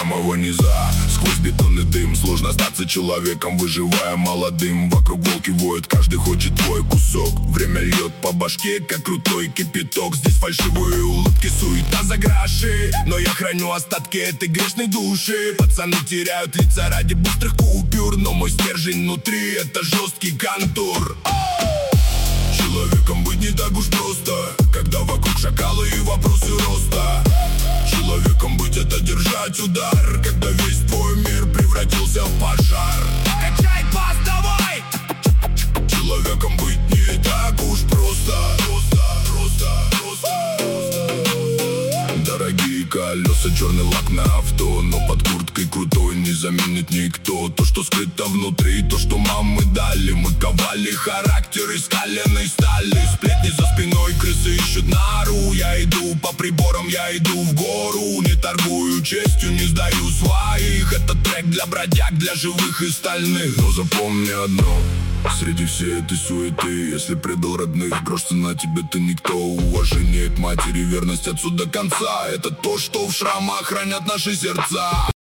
самого низа. Сквозь бетонный дым сложно остаться человеком, выживая молодым. Вокруг волки воют, каждый хочет твой кусок. Время льет по башке, как крутой кипяток. Здесь фальшивые улыбки, суета за гроши, но я храню остатки этой грешной души. Пацаны теряют лица ради быстрых купюр, но мой стержень внутри — это жесткий контур. Человеком быть не так уж просто, когда вокруг шакалы и вопросы роста. Человеком быть — это держать удар, когда весь твой мир превратился в пожар. Качай бас, давай! Человеком быть не так уж просто. Дорогие колеса, черный лак на авто, но под курткой крутой не заменит никто. То, что скрыто внутри, то, что мамы дали. Мы ковали характер из каленой стали. Сплетни за спиной, крысы ищут нору. Я иду по приборам, я иду в гору. Не торгую честью, не сдаю своих. Это трек для бродяг, для живых и стальных. Но запомни одно: среди всей этой суеты, если предал родных, грош цена тебе, ты никто. Уважение к матери, верность отцу до конца — это то, что в шрамах хранят наши сердца.